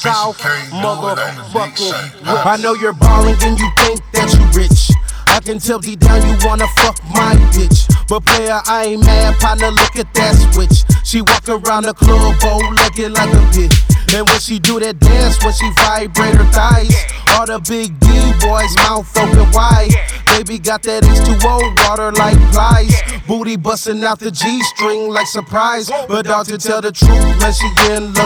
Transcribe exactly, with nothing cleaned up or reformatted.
South motherfucking whip. I know you're ballin' and you think that you rich. I can tell deep down you wanna fuck my bitch. But player, I ain't mad, partner, look at that switch. She walk around the club, bow-legged like a bitch. And when she do that dance, when she vibrate her thighs, all the big D boys mouth open wide. Baby got that H two O water like plies. Booty bustin' out the G string like surprise. But dog, to tell the truth, man, she in love.